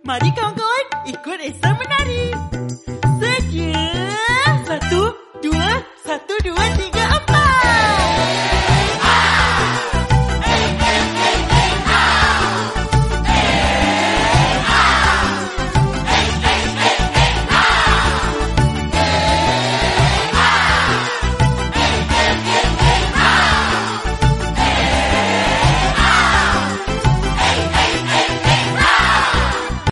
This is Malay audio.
Mari kawan-kawan, ikut Esa menari. Sedia. 1, 2, 1, 2, 3.